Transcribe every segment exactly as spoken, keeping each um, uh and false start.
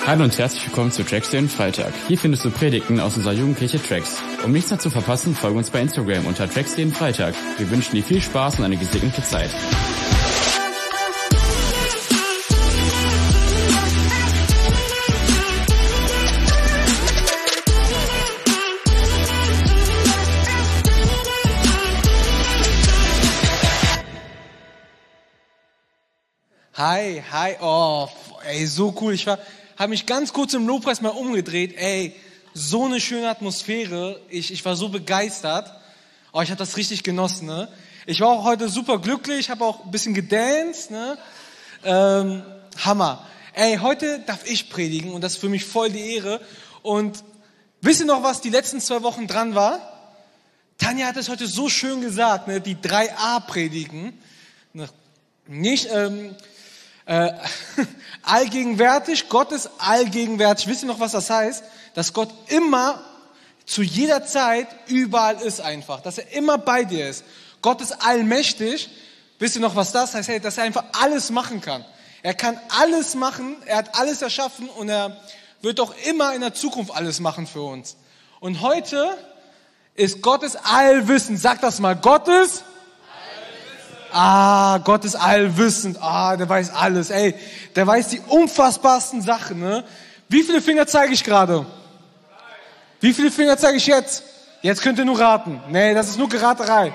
Hallo und herzlich willkommen zu Tracks den Freitag. Hier findest du Predigten aus unserer Jugendkirche Tracks. Um nichts mehr zu verpassen, folge uns bei Instagram unter Tracks den Freitag. Wir wünschen dir viel Spaß und eine gesegnete Zeit. Hi, hi, oh, ey, so cool. Ich war, habe mich ganz kurz im Lobpreis mal umgedreht. Ey, so eine schöne Atmosphäre. Ich, ich war so begeistert. Oh, ich habe das richtig genossen, ne? Ich war auch heute super glücklich, habe auch ein bisschen gedanced, ne? Ähm, Hammer. Ey, heute darf ich predigen und das ist für mich voll die Ehre. Und wisst ihr noch, was die letzten zwei Wochen dran war? Tanja hat es heute so schön gesagt, ne? Die drei A predigen. Ne? Nicht, ähm, Äh, allgegenwärtig, Gott ist allgegenwärtig. Wisst ihr noch, was das heißt? Dass Gott immer, zu jeder Zeit, überall ist einfach. Dass er immer bei dir ist. Gott ist allmächtig. Wisst ihr noch, was das heißt? Hey, dass er einfach alles machen kann. Er kann alles machen, er hat alles erschaffen und er wird auch immer in der Zukunft alles machen für uns. Und heute ist Gottes Allwissen. Sag das mal, Gott ist Ah, Gott ist allwissend. Ah, der weiß alles. Ey, der weiß die unfassbarsten Sachen, ne? Wie viele Finger zeige ich gerade? Wie viele Finger zeige ich jetzt? Jetzt könnt ihr nur raten. Nee, das ist nur Geraterei.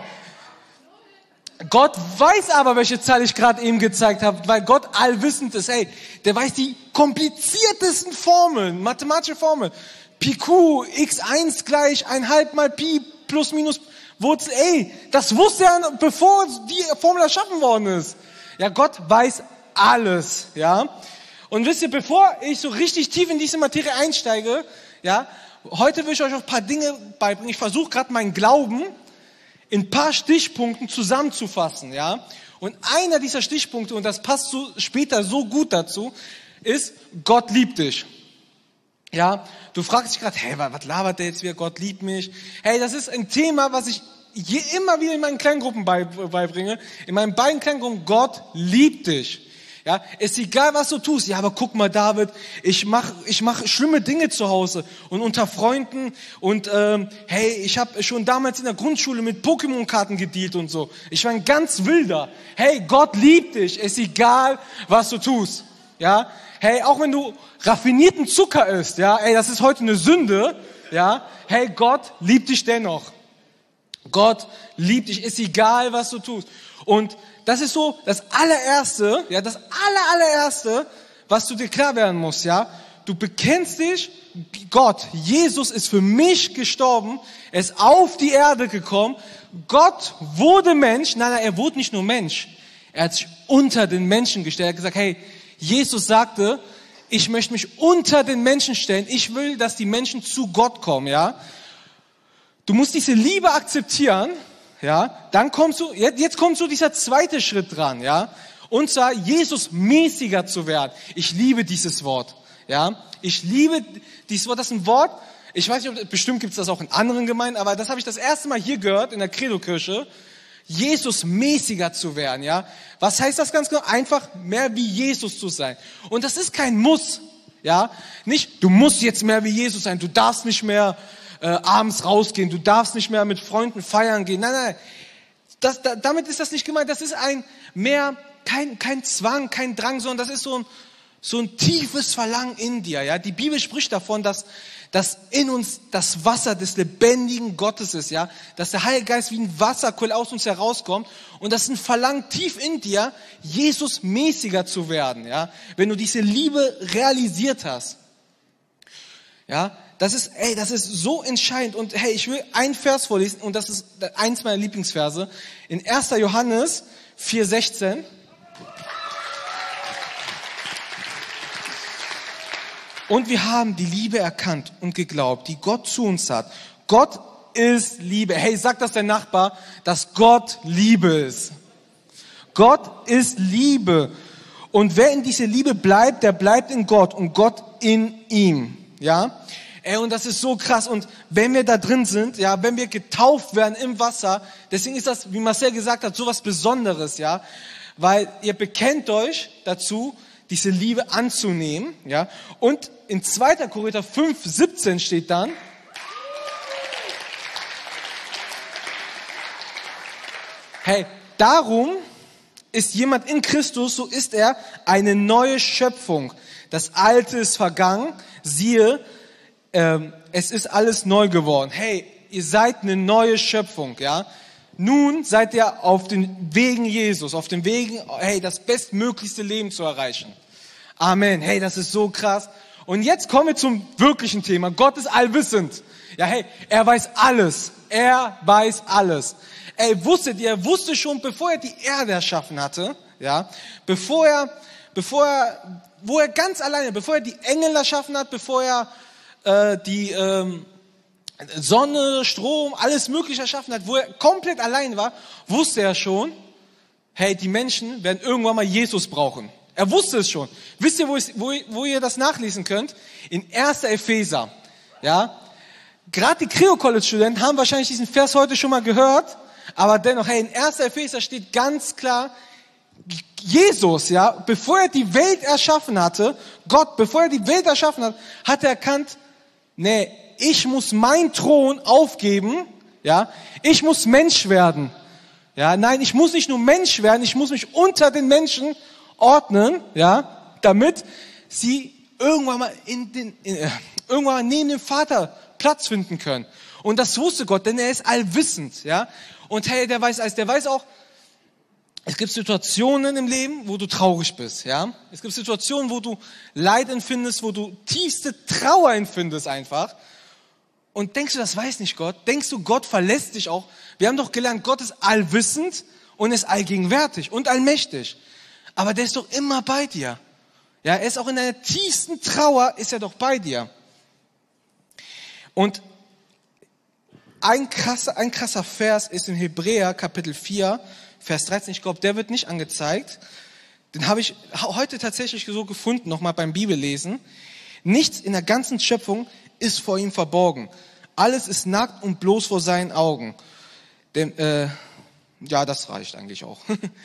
Gott weiß aber, welche Zahl ich gerade eben gezeigt habe, weil Gott allwissend ist. Ey, der weiß die kompliziertesten Formeln, mathematische Formeln. Pi Q, x eins gleich ein halb mal Pi plus minus Wurzel, ey, das wusste er, bevor die Formel erschaffen worden ist. Ja, Gott weiß alles, ja. Und wisst ihr, bevor ich so richtig tief in diese Materie einsteige, ja, heute will ich euch auch ein paar Dinge beibringen. Ich versuche gerade meinen Glauben in ein paar Stichpunkten zusammenzufassen, ja. Und einer dieser Stichpunkte, und das passt so später so gut dazu, ist, Gott liebt dich. Ja, du fragst dich gerade, hey, was labert der jetzt wieder? Gott liebt mich. Hey, das ist ein Thema, was ich je immer wieder in meinen Kleingruppen beibringe. In meinen beiden Kleingruppen, Gott liebt dich. Ja, ist egal, was du tust. Ja, aber guck mal, David, ich mach, ich mach schlimme Dinge zu Hause und unter Freunden und ähm, hey, ich habe schon damals in der Grundschule mit Pokémon-Karten gedealt und so. Ich war ein ganz wilder. Hey, Gott liebt dich. Ist egal, was du tust. Ja, hey, auch wenn du raffinierten Zucker isst, ja, ey, das ist heute eine Sünde, ja, hey, Gott liebt dich dennoch. Gott liebt dich, ist egal, was du tust. Und das ist so das allererste, ja, das aller, allererste, was du dir klar werden musst, ja. Du bekennst dich, Gott, Jesus ist für mich gestorben, er ist auf die Erde gekommen, Gott wurde Mensch, nein, nein, er wurde nicht nur Mensch, er hat sich unter den Menschen gestellt, er hat gesagt, hey, Jesus sagte, ich möchte mich unter den Menschen stellen. Ich will, dass die Menschen zu Gott kommen, ja. Du musst diese Liebe akzeptieren, ja. Dann kommst du, jetzt, jetzt kommt so dieser zweite Schritt dran, ja. Und zwar, Jesus mäßiger zu werden. Ich liebe dieses Wort, ja. Ich liebe dieses Wort, das ist ein Wort, ich weiß nicht, ob, bestimmt gibt es das auch in anderen Gemeinden, aber das habe ich das erste Mal hier gehört, in der Credo-Kirche. Jesus mäßiger zu werden, ja. Was heißt das ganz genau? Einfach mehr wie Jesus zu sein. Und das ist kein Muss, ja. Nicht, du musst jetzt mehr wie Jesus sein, du darfst nicht mehr äh, abends rausgehen, du darfst nicht mehr mit Freunden feiern gehen. Nein, nein, das, da, damit ist das nicht gemeint. Das ist ein mehr, kein, kein Zwang, kein Drang, sondern das ist so ein, so ein tiefes Verlangen in dir, ja. Die Bibel spricht davon, dass dass in uns das Wasser des lebendigen Gottes ist, ja, dass der Heilige Geist wie ein Wasserquell aus uns herauskommt und das ist ein Verlangen tief in dir, Jesus mäßiger zu werden, ja, wenn du diese Liebe realisiert hast, ja, das ist, ey, das ist so entscheidend und hey, ich will einen Vers vorlesen und das ist eins meiner Lieblingsverse in erster Johannes vier sechzehn. Und wir haben die Liebe erkannt und geglaubt, die Gott zu uns hat. Gott ist Liebe. Hey, sag das dein Nachbar, dass Gott Liebe ist. Gott ist Liebe. Und wer in dieser Liebe bleibt, der bleibt in Gott und Gott in ihm. Ja? Ey, und das ist so krass. Und wenn wir da drin sind, ja, wenn wir getauft werden im Wasser, deswegen ist das, wie Marcel gesagt hat, so was Besonderes, ja. Weil ihr bekennt euch dazu, diese Liebe anzunehmen, ja. Und in zweiter Korinther fünf, siebzehn steht dann, hey, darum ist jemand in Christus, so ist er eine neue Schöpfung. Das Alte ist vergangen, siehe, ähm, es ist alles neu geworden. Hey, ihr seid eine neue Schöpfung, ja. Nun seid ihr auf den Wegen Jesus, auf den Wegen, hey, das bestmöglichste Leben zu erreichen. Amen. Hey, das ist so krass. Und jetzt kommen wir zum wirklichen Thema. Gott ist allwissend. Ja, hey, er weiß alles. Er weiß alles. Ey, wusstet ihr, er wusste schon, bevor er die Erde erschaffen hatte, ja, bevor er, bevor er, wo er ganz alleine, bevor er die Engel erschaffen hat, bevor er äh, die ähm, Sonne, Strom, alles Mögliche erschaffen hat, wo er komplett allein war, wusste er schon, hey, die Menschen werden irgendwann mal Jesus brauchen. Er wusste es schon. Wisst ihr, wo, ich, wo, wo ihr das nachlesen könnt? In erster Epheser. Ja, gerade die Creo-College-Studenten haben wahrscheinlich diesen Vers heute schon mal gehört, aber dennoch, hey, in erster Epheser steht ganz klar, Jesus, ja, bevor er die Welt erschaffen hatte, Gott, bevor er die Welt erschaffen hat, hat er erkannt, nee, ich muss meinen Thron aufgeben, ja, ich muss Mensch werden, ja, nein, ich muss nicht nur Mensch werden, ich muss mich unter den Menschen ordnen, ja, damit sie irgendwann mal in den, in, äh, irgendwann mal neben dem Vater Platz finden können. Und das wusste Gott, denn er ist allwissend, ja. Und hey, der weiß alles, der weiß auch, es gibt Situationen im Leben, wo du traurig bist, ja. Es gibt Situationen, wo du Leid empfindest, wo du tiefste Trauer empfindest einfach. Und denkst du, das weiß nicht Gott? Denkst du, Gott verlässt dich auch? Wir haben doch gelernt, Gott ist allwissend und ist allgegenwärtig und allmächtig. Aber der ist doch immer bei dir. Ja, er ist auch in deiner tiefsten Trauer, ist er doch bei dir. Und ein krasser, ein krasser Vers ist in Hebräer Kapitel vier, Vers dreizehn. Ich glaube, der wird nicht angezeigt. Den habe ich heute tatsächlich so gefunden, nochmal beim Bibellesen. Nichts in der ganzen Schöpfung ist vor ihm verborgen. Alles ist nackt und bloß vor seinen Augen. Denn, äh, ja, das reicht eigentlich auch.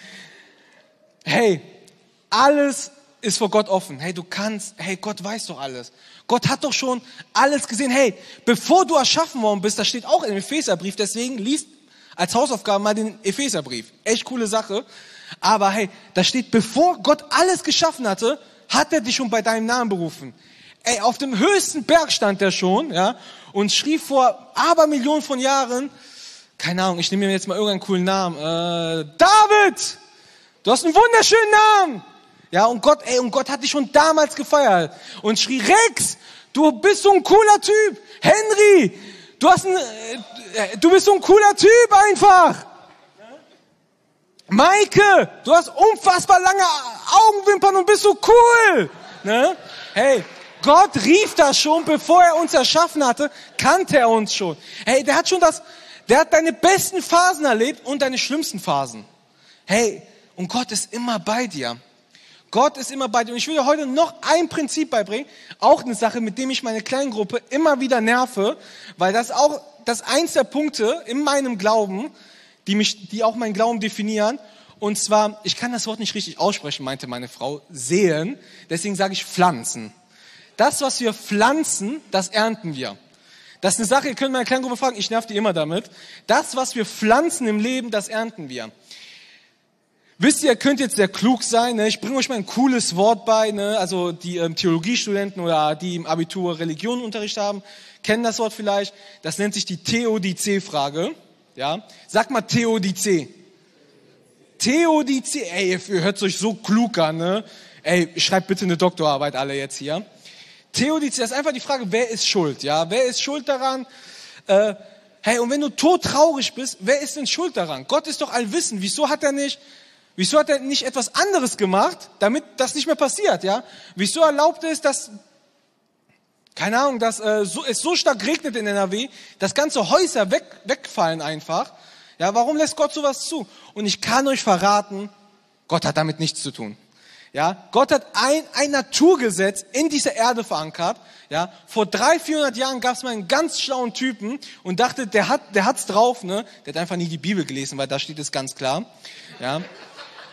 Hey, alles ist vor Gott offen. Hey, du kannst, hey, Gott weiß doch alles. Gott hat doch schon alles gesehen. Hey, bevor du erschaffen worden bist, das steht auch im Epheserbrief, deswegen liest als Hausaufgabe mal den Epheserbrief. Echt coole Sache. Aber hey, da steht, bevor Gott alles geschaffen hatte, hat er dich schon bei deinem Namen berufen. Ey, auf dem höchsten Berg stand er schon, ja, und schrieb vor Abermillionen von Jahren, keine Ahnung, ich nehme mir jetzt mal irgendeinen coolen Namen, äh, David! Du hast einen wunderschönen Namen! Ja, und Gott, ey, und Gott hat dich schon damals gefeiert und schrie, Rex, du bist so ein cooler Typ! Henry, du hast ein, äh, du bist so ein cooler Typ einfach! Maike, du hast unfassbar lange Augenwimpern und bist so cool! Ne? Hey, Gott rief das schon, bevor er uns erschaffen hatte, kannte er uns schon. Hey, der hat schon das, der hat deine besten Phasen erlebt und deine schlimmsten Phasen. Hey, und Gott ist immer bei dir. Gott ist immer bei dir. Und ich will dir heute noch ein Prinzip beibringen, auch eine Sache, mit dem ich meine Kleingruppe immer wieder nerve, weil das auch, das ist eins der Punkte in meinem Glauben, die mich, die auch meinen Glauben definieren. Und zwar, ich kann das Wort nicht richtig aussprechen, meinte meine Frau, sehen. Deswegen sage ich pflanzen. Das, was wir pflanzen, das ernten wir. Das ist eine Sache, ihr könnt meine Kleingruppe fragen, ich nerv die immer damit. Das, was wir pflanzen im Leben, das ernten wir. Wisst ihr, ihr könnt jetzt sehr klug sein, ne? Ich bringe euch mal ein cooles Wort bei, ne? Also die ähm, Theologiestudenten oder die im Abitur Religionenunterricht haben, kennen das Wort vielleicht. Das nennt sich die Theodizee-Frage. Ja? Sag mal Theodizee. Theodizee, ey, ihr hört euch so klug an, ne? Ey, schreibt bitte eine Doktorarbeit alle jetzt hier. Theodizee, das ist einfach die Frage, wer ist schuld? Ja, wer ist schuld daran? Äh, hey, und wenn du todtraurig bist, wer ist denn schuld daran? Gott ist doch allwissend. Wieso hat er nicht, wieso hat er nicht etwas anderes gemacht, damit das nicht mehr passiert? Ja, wieso erlaubt es, dass, keine Ahnung, dass äh, so, es so stark regnet in N R W, dass ganze Häuser weg, wegfallen einfach? Ja, warum lässt Gott sowas zu? Und ich kann euch verraten, Gott hat damit nichts zu tun. Ja, Gott hat ein, ein Naturgesetz in dieser Erde verankert. Ja, vor dreihundert, vierhundert Jahren gab es mal einen ganz schlauen Typen und dachte, der hat, der hat's drauf, ne? Der hat einfach nie die Bibel gelesen, weil da steht es ganz klar. Ja,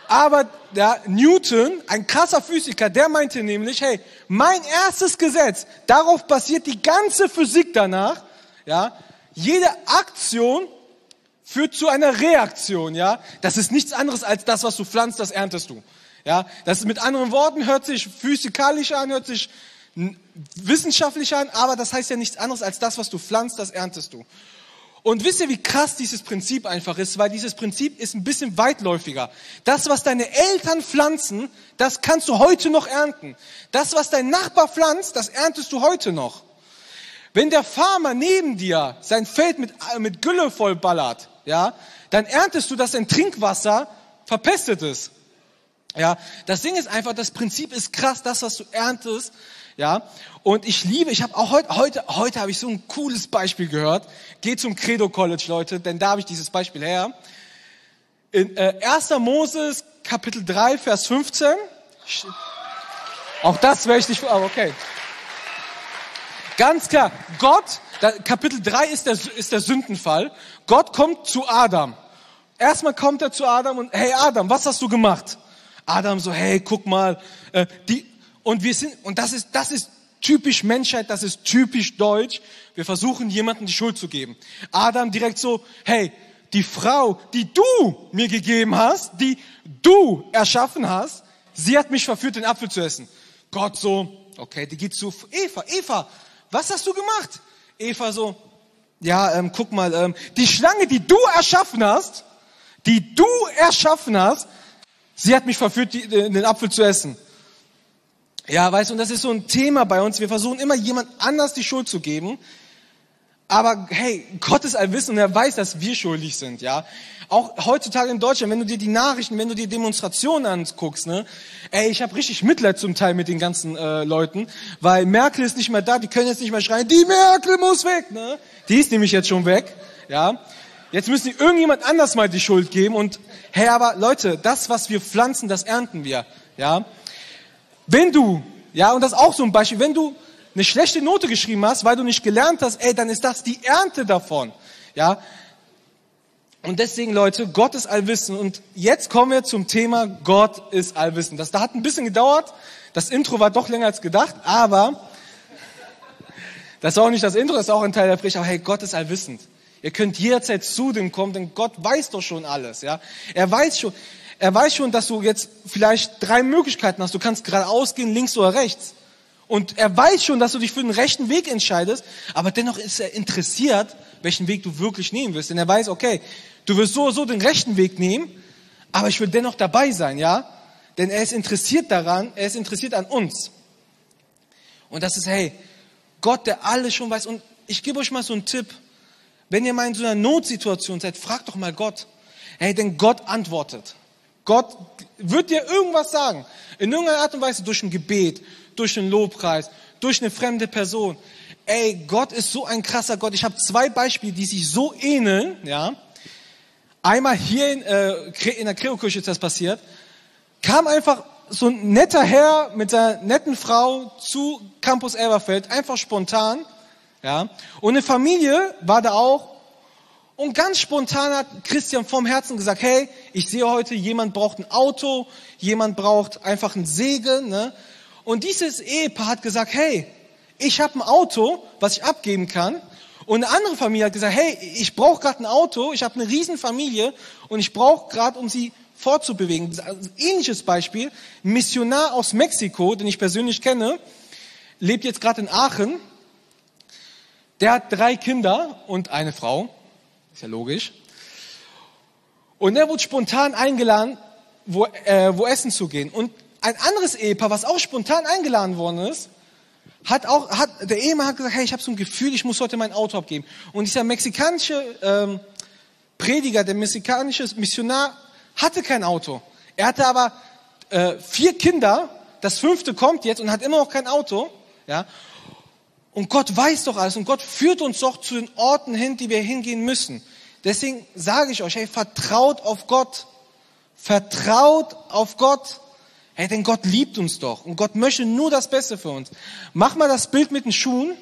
Aber der Newton, ein krasser Physiker, der meinte nämlich, hey, mein erstes Gesetz, darauf basiert die ganze Physik danach, ja, jede Aktion führt zu einer Reaktion, ja. Das ist nichts anderes als das, was du pflanzt, das erntest du, ja. Das ist mit anderen Worten, hört sich physikalisch an, hört sich wissenschaftlich an, aber das heißt ja nichts anderes als das, was du pflanzt, das erntest du. Und wisst ihr, wie krass dieses Prinzip einfach ist? Weil dieses Prinzip ist ein bisschen weitläufiger. Das, was deine Eltern pflanzen, das kannst du heute noch ernten. Das, was dein Nachbar pflanzt, das erntest du heute noch. Wenn der Farmer neben dir sein Feld mit, mit Gülle vollballert, ja, dann erntest du, dass dein Trinkwasser verpestet ist. Ja, das Ding ist einfach, das Prinzip ist krass, das, was du erntest. Ja, und ich liebe, ich habe auch heute, heute, heute habe ich so ein cooles Beispiel gehört. Geht zum Credo College, Leute, denn da habe ich dieses Beispiel her. In äh, erster Moses, Kapitel drei, Vers fünfzehn. Auch das werde ich nicht, aber okay. Ganz klar, Gott, da, Kapitel drei ist der, ist der Sündenfall. Gott kommt zu Adam. Erstmal kommt er zu Adam und, hey Adam, was hast du gemacht? Adam so, hey, guck mal, äh, die, Und wir sind, und das ist, das ist typisch Menschheit, das ist typisch deutsch. Wir versuchen, jemandem die Schuld zu geben. Adam direkt so, hey, die Frau, die du mir gegeben hast, die du erschaffen hast, sie hat mich verführt, den Apfel zu essen. Gott so, okay, die geht zu Eva. Eva, was hast du gemacht? Eva so, ja, ähm, guck mal, ähm, die Schlange, die du erschaffen hast, die du erschaffen hast, sie hat mich verführt, die, den Apfel zu essen. Ja, weißt du, und das ist so ein Thema bei uns. Wir versuchen immer jemand anders die Schuld zu geben. Aber hey, Gott ist allwissend und er weiß, dass wir schuldig sind, ja. Auch heutzutage in Deutschland, wenn du dir die Nachrichten, wenn du dir Demonstrationen anguckst, ne, ey, ich habe richtig Mitleid zum Teil mit den ganzen äh, Leuten, weil Merkel ist nicht mehr da, die können jetzt nicht mehr schreien, die Merkel muss weg, ne. Die ist nämlich jetzt schon weg, ja. Jetzt müssen die irgendjemand anders mal die Schuld geben und hey, aber Leute, das, was wir pflanzen, das ernten wir, ja. Wenn du, ja, und das ist auch so ein Beispiel, wenn du eine schlechte Note geschrieben hast, weil du nicht gelernt hast, ey, dann ist das die Ernte davon, ja. Und deswegen, Leute, Gott ist allwissend. Und jetzt kommen wir zum Thema, Gott ist allwissend. Das da hat ein bisschen gedauert, das Intro war doch länger als gedacht, aber das ist auch nicht das Intro, das ist auch ein Teil der Predigt, aber hey, Gott ist allwissend. Ihr könnt jederzeit zu dem kommen, denn Gott weiß doch schon alles, ja. Er weiß schon, er weiß schon, dass du jetzt vielleicht drei Möglichkeiten hast. Du kannst geradeaus gehen, links oder rechts. Und er weiß schon, dass du dich für den rechten Weg entscheidest, aber dennoch ist er interessiert, welchen Weg du wirklich nehmen wirst. Denn er weiß, okay, du wirst so oder so den rechten Weg nehmen, aber ich will dennoch dabei sein, ja? Denn er ist interessiert daran, er ist interessiert an uns. Und das ist, hey, Gott, der alles schon weiß. Und ich gebe euch mal so einen Tipp. Wenn ihr mal in so einer Notsituation seid, fragt doch mal Gott. Hey, denn Gott antwortet. Gott wird dir irgendwas sagen. In irgendeiner Art und Weise, durch ein Gebet, durch einen Lobpreis, durch eine fremde Person. Ey, Gott ist so ein krasser Gott. Ich habe zwei Beispiele, die sich so ähneln, ja. Einmal hier in, äh, in der Credo-Kirche ist das passiert. Kam einfach so ein netter Herr mit seiner netten Frau zu Campus Elberfeld, einfach spontan, ja. Und eine Familie war da auch. Und ganz spontan hat Christian vom Herzen gesagt, hey, ich sehe heute, jemand braucht ein Auto, jemand braucht einfach einen Segen, ne? Und dieses Ehepaar hat gesagt, hey, ich habe ein Auto, was ich abgeben kann. Und eine andere Familie hat gesagt, hey, ich brauche gerade ein Auto, ich habe eine riesen Familie und ich brauche gerade, um sie fortzubewegen. Ein ähnliches Beispiel, ein Missionar aus Mexiko, den ich persönlich kenne, lebt jetzt gerade in Aachen. Der hat drei Kinder und eine Frau. Ist ja logisch. Und er wurde spontan eingeladen, wo, äh, wo essen zu gehen. Und ein anderes Ehepaar, was auch spontan eingeladen worden ist, hat auch, hat, der Ehemann hat gesagt, hey, ich habe so ein Gefühl, ich muss heute mein Auto abgeben. Und dieser mexikanische ähm, Prediger, der mexikanische Missionar, hatte kein Auto. Er hatte aber äh, vier Kinder, das fünfte kommt jetzt und hat immer noch kein Auto, ja. Und Gott weiß doch alles und Gott führt uns doch zu den Orten hin, die wir hingehen müssen. Deswegen sage ich euch, hey, vertraut auf Gott. Vertraut auf Gott. Hey, denn Gott liebt uns doch und Gott möchte nur das Beste für uns. Mach mal das Bild mit den Schuhen.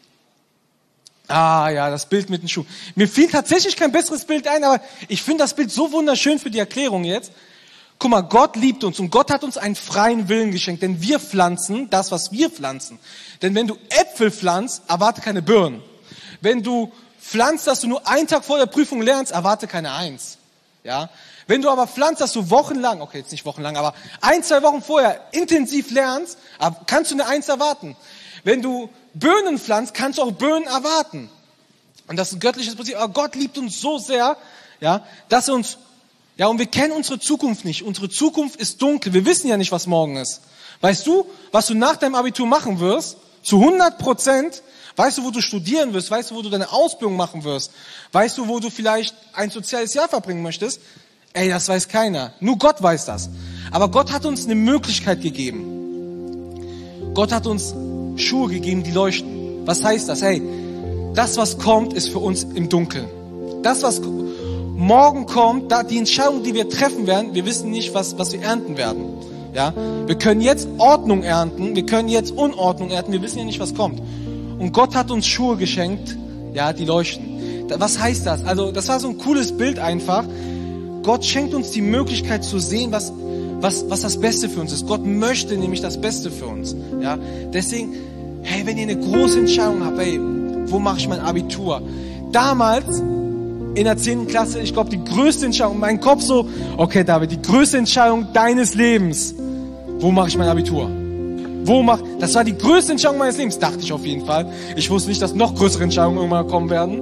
Ah ja, das Bild mit den Schuhen. Mir fiel tatsächlich kein besseres Bild ein, aber ich finde das Bild so wunderschön für die Erklärung jetzt. Guck mal, Gott liebt uns und Gott hat uns einen freien Willen geschenkt, denn wir pflanzen das, was wir pflanzen. Denn wenn du Äpfel pflanzt, erwarte keine Birnen. Wenn du pflanzt, dass du nur einen Tag vor der Prüfung lernst, erwarte keine Eins. Ja? Wenn du aber pflanzt, dass du wochenlang, okay, jetzt nicht wochenlang, aber ein, zwei Wochen vorher intensiv lernst, kannst du eine Eins erwarten. Wenn du Böhnen pflanzt, kannst du auch Böhnen erwarten. Und das ist ein göttliches Prinzip. Aber Gott liebt uns so sehr, ja, dass er uns, ja, und wir kennen unsere Zukunft nicht. Unsere Zukunft ist dunkel. Wir wissen ja nicht, was morgen ist. Weißt du, was du nach deinem Abitur machen wirst? Zu hundert Prozent. Weißt du, wo du studieren wirst? Weißt du, wo du deine Ausbildung machen wirst? Weißt du, wo du vielleicht ein soziales Jahr verbringen möchtest? Ey, das weiß keiner. Nur Gott weiß das. Aber Gott hat uns eine Möglichkeit gegeben. Gott hat uns Schuhe gegeben, die leuchten. Was heißt das? Hey, das, was kommt, ist für uns im Dunkeln. Das, was morgen kommt, da die Entscheidung, die wir treffen werden, wir wissen nicht, was, was wir ernten werden. Ja? Wir können jetzt Ordnung ernten, wir können jetzt Unordnung ernten, wir wissen ja nicht, was kommt. Und Gott hat uns Schuhe geschenkt, ja, die leuchten. Was heißt das? Also, das war so ein cooles Bild einfach. Gott schenkt uns die Möglichkeit zu sehen, was, was, was das Beste für uns ist. Gott möchte nämlich das Beste für uns. Ja? Deswegen, hey, wenn ihr eine große Entscheidung habt, hey, wo mache ich mein Abitur? Damals, in der zehnten Klasse, ich glaube, die größte Entscheidung, mein Kopf so, okay, David, die größte Entscheidung deines Lebens. Wo mache ich mein Abitur? Wo mach, das war die größte Entscheidung meines Lebens, dachte ich auf jeden Fall. Ich wusste nicht, dass noch größere Entscheidungen irgendwann kommen werden.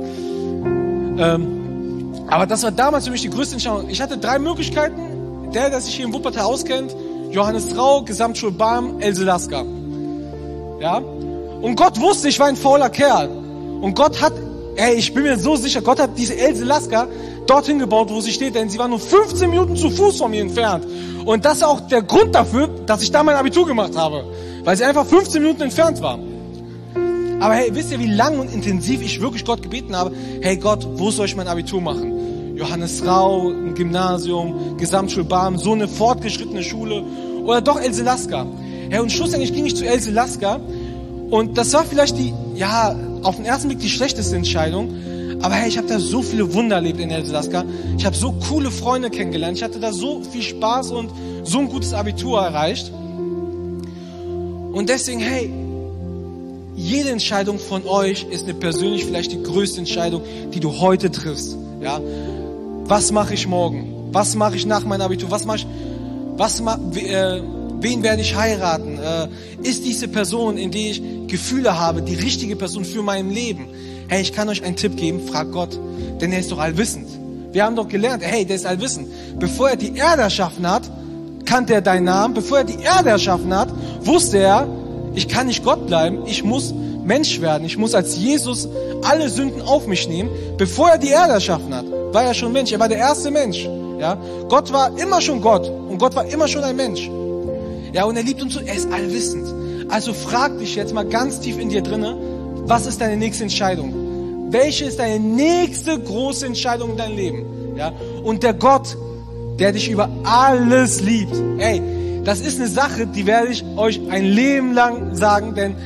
Ähm, aber das war damals für mich die größte Entscheidung. Ich hatte drei Möglichkeiten. Der, der sich hier in Wuppertal auskennt, Johannes Rau, Gesamtschule Barm, Else Lasker. Ja? Und Gott wusste, ich war ein fauler Kerl. Und Gott hat, ey, ich bin mir so sicher, Gott hat diese Else Lasker dorthin gebaut, wo sie steht, denn sie war nur fünfzehn Minuten zu Fuß von mir entfernt. Und das ist auch der Grund dafür, dass ich da mein Abitur gemacht habe. Weil sie einfach fünfzehn Minuten entfernt war. Aber hey, wisst ihr, wie lang und intensiv ich wirklich Gott gebeten habe? Hey Gott, wo soll ich mein Abitur machen? Johannes Rau, ein Gymnasium, Gesamtschule Barm, so eine fortgeschrittene Schule. Oder doch Else Lasker. Hey, und schlussendlich ging ich zu Else Lasker. Und das war vielleicht die, ja, auf den ersten Blick die schlechteste Entscheidung. Aber hey, ich habe da so viele Wunder erlebt in Else Lasker. Ich habe so coole Freunde kennengelernt. Ich hatte da so viel Spaß und so ein gutes Abitur erreicht. Und deswegen, hey, jede Entscheidung von euch ist eine persönlich vielleicht die größte Entscheidung, die du heute triffst. Ja? Was mache ich morgen? Was mache ich nach meinem Abitur? Was mache ich? Was ma, äh, wen werde ich heiraten? Äh, ist diese Person, in die ich Gefühle habe, die richtige Person für mein Leben? Hey, ich kann euch einen Tipp geben, fragt Gott, denn er ist doch allwissend. Wir haben doch gelernt, hey, der ist allwissend. Bevor er die Erde erschaffen hat, kannte er deinen Namen. Bevor er die Erde erschaffen hat, wusste er, ich kann nicht Gott bleiben, ich muss Mensch werden. Ich muss als Jesus alle Sünden auf mich nehmen. Bevor er die Erde erschaffen hat, war er schon Mensch. Er war der erste Mensch. Ja? Gott war immer schon Gott und Gott war immer schon ein Mensch. Ja, und er liebt uns so, er ist allwissend. Also frag dich jetzt mal ganz tief in dir drinne, was ist deine nächste Entscheidung? Welche ist deine nächste große Entscheidung in deinem Leben? Ja? Und der Gott, der dich über alles liebt. Ey, das ist eine Sache, die werde ich euch ein Leben lang sagen, denn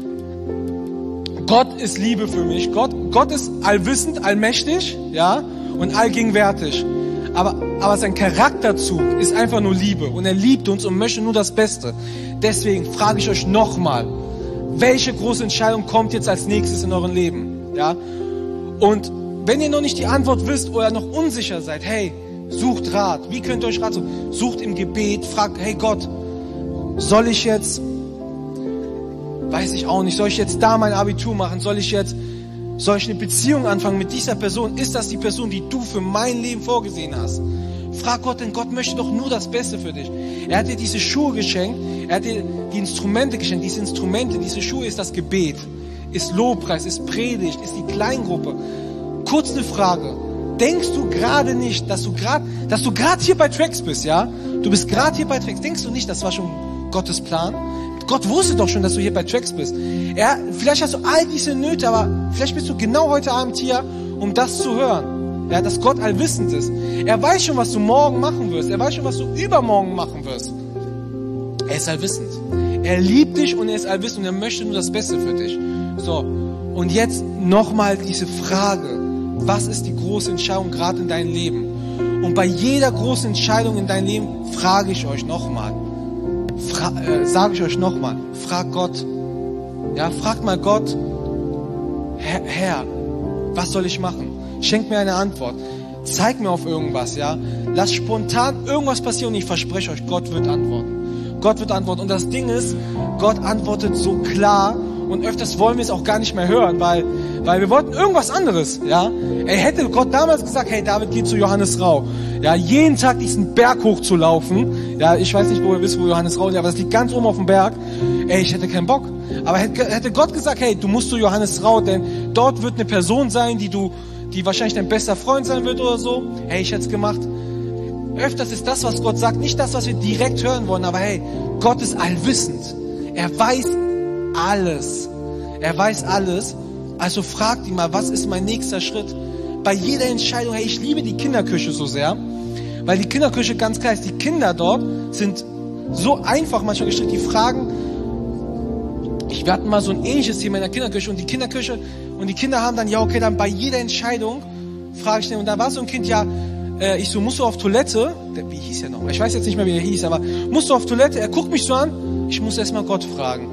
Gott ist Liebe für mich. Gott, Gott ist allwissend, allmächtig, ja, und allgegenwärtig. Aber, aber sein Charakterzug ist einfach nur Liebe. Und er liebt uns und möchte nur das Beste. Deswegen frage ich euch nochmal, welche große Entscheidung kommt jetzt als nächstes in eurem Leben? Ja? Und wenn ihr noch nicht die Antwort wisst oder noch unsicher seid, hey, sucht Rat. Wie könnt ihr euch Rat suchen? Sucht im Gebet, fragt, hey Gott, soll ich jetzt, weiß ich auch nicht, soll ich jetzt da mein Abitur machen? Soll ich jetzt, soll ich eine Beziehung anfangen mit dieser Person? Ist das die Person, die du für mein Leben vorgesehen hast? Frag Gott, denn Gott möchte doch nur das Beste für dich. Er hat dir diese Schuhe geschenkt, er hat dir die Instrumente geschenkt. Diese Instrumente, diese Schuhe ist das Gebet, ist Lobpreis, ist Predigt, ist die Kleingruppe. Kurz eine Frage. Denkst du gerade nicht, dass du gerade, dass du gerade hier bei Tracks bist, ja? Du bist gerade hier bei Tracks. Denkst du nicht, das war schon Gottes Plan? Gott wusste doch schon, dass du hier bei Tracks bist. Er, vielleicht hast du all diese Nöte, aber vielleicht bist du genau heute Abend hier, um das zu hören. Ja, dass Gott allwissend ist. Er weiß schon, was du morgen machen wirst. Er weiß schon, was du übermorgen machen wirst. Er ist allwissend. Er liebt dich und er ist allwissend und er möchte nur das Beste für dich. So. Und jetzt nochmal diese Frage. Was ist die große Entscheidung gerade in deinem Leben? Und bei jeder großen Entscheidung in deinem Leben frage ich euch nochmal, fra äh, sage ich euch nochmal, frag Gott. Ja, frag mal Gott, Herr, Herr, was soll ich machen? Schenk mir eine Antwort. Zeig mir auf irgendwas, ja. Lass spontan irgendwas passieren und ich verspreche euch, Gott wird antworten. Gott wird antworten. Und das Ding ist, Gott antwortet so klar und öfters wollen wir es auch gar nicht mehr hören, weil, weil wir wollten irgendwas anderes, ja. Er hätte Gott damals gesagt, hey David, geh zu Johannes Rau. Ja, jeden Tag diesen Berg hoch zu laufen. Ja, ich weiß nicht, wo ihr wisst, wo Johannes Rau ist, aber das liegt ganz oben auf dem Berg. Ey, ich hätte keinen Bock. Aber hätte Gott gesagt, hey, du musst zu Johannes Rau, denn dort wird eine Person sein, die du, die wahrscheinlich dein bester Freund sein wird oder so. Hey, ich hätte es gemacht. Öfters ist das, was Gott sagt, nicht das, was wir direkt hören wollen, aber hey, Gott ist allwissend. Er weiß alles. Er weiß alles. Also fragt ihn mal, was ist mein nächster Schritt? Bei jeder Entscheidung, hey, ich liebe die Kinderküche so sehr, weil die Kinderküche ganz klar ist, die Kinder dort sind so einfach manchmal gestrickt, die fragen, wir hatten mal so ein ähnliches Thema in der Kinderküche und die Kinderküche und die Kinder haben dann, ja okay, dann bei jeder Entscheidung frage ich den, und da war so ein Kind, ja, äh, ich so, musst du auf Toilette? Der, wie hieß er noch? Ich weiß jetzt nicht mehr, wie er hieß, aber musst du auf Toilette? Er guckt mich so an, ich muss erst mal Gott fragen.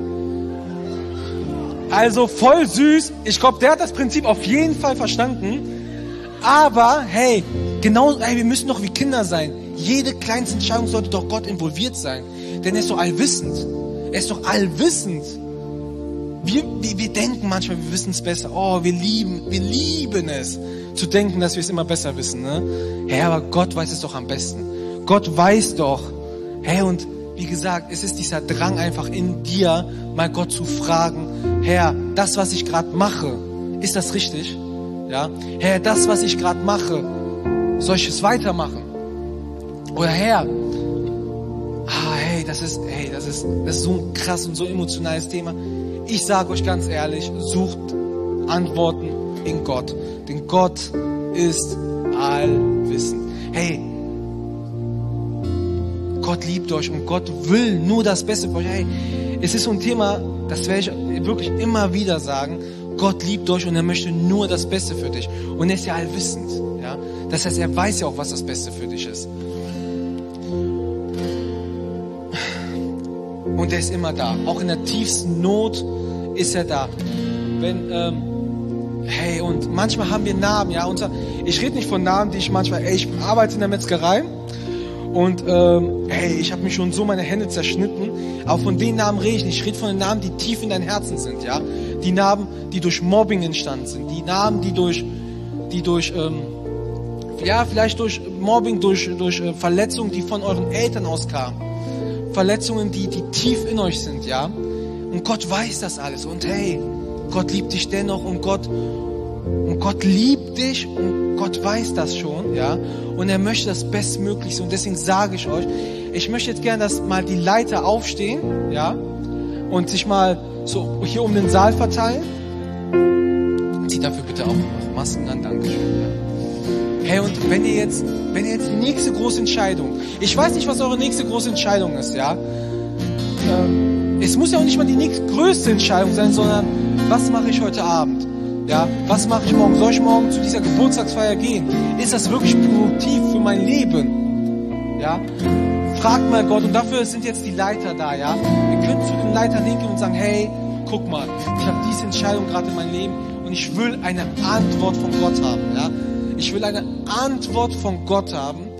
Also voll süß, ich glaube, der hat das Prinzip auf jeden Fall verstanden, aber hey, genau, hey, wir müssen doch wie Kinder sein. Jede kleinste Entscheidung sollte doch Gott involviert sein, denn er ist doch allwissend. Er ist doch allwissend. Wir, wir, wir denken manchmal, wir wissen es besser. Oh, wir lieben, wir lieben es, zu denken, dass wir es immer besser wissen. Ne? Hey, aber Gott weiß es doch am besten. Gott weiß doch. Hey, und wie gesagt, es ist dieser Drang einfach in dir, mal Gott zu fragen, Herr, das, was ich gerade mache, ist das richtig? Ja, Herr, das, was ich gerade mache, soll ich es weitermachen? Oder Herr, ah, hey, das ist, hey, das ist, das ist so ein krass und so emotionales Thema. Ich sage euch ganz ehrlich, sucht Antworten in Gott. Denn Gott ist allwissend. Hey, Gott liebt euch und Gott will nur das Beste für euch. Hey, es ist so ein Thema, das werde ich wirklich immer wieder sagen. Gott liebt euch und er möchte nur das Beste für dich. Und er ist ja allwissend. Ja? Das heißt, er weiß ja auch, was das Beste für dich ist. Und er ist immer da. Auch in der tiefsten Not ist er da. Wenn, ähm, hey, und manchmal haben wir Namen, ja. Unser, ich rede nicht von Namen, die ich manchmal, ey, ich arbeite in der Metzgerei und, ähm, hey, ich habe mich schon so meine Hände zerschnitten. Aber von den Namen rede ich nicht. Ich rede von den Namen, die tief in dein Herzen sind, ja. Die Namen, die durch Mobbing entstanden sind. Die Namen, die durch, die durch, ähm, ja, vielleicht durch Mobbing, durch, durch äh, Verletzungen, die von euren Eltern auskamen. Verletzungen, die, die tief in euch sind, ja. Und Gott weiß das alles. Und hey, Gott liebt dich dennoch und Gott, und Gott liebt dich und Gott weiß das schon, ja. Und er möchte das Bestmöglichste. Und deswegen sage ich euch, ich möchte jetzt gerne, dass mal die Leiter aufstehen, ja. Und sich mal so hier um den Saal verteilen. Zieht dafür bitte auch Masken an, Dankeschön, ja. Hey, und wenn ihr jetzt, wenn ihr jetzt die nächste große Entscheidung, ich weiß nicht, was eure nächste große Entscheidung ist, ja. Ähm, es muss ja auch nicht mal die nächste größte Entscheidung sein, sondern was mache ich heute Abend? Ja, was mache ich morgen? Soll ich morgen zu dieser Geburtstagsfeier gehen? Ist das wirklich produktiv für mein Leben? Ja, fragt mal Gott, und dafür sind jetzt die Leiter da, ja. Ihr könnt zu den Leitern hingehen und sagen, hey, guck mal, ich habe diese Entscheidung gerade in meinem Leben und ich will eine Antwort von Gott haben, ja. Ich will eine Antwort von Gott haben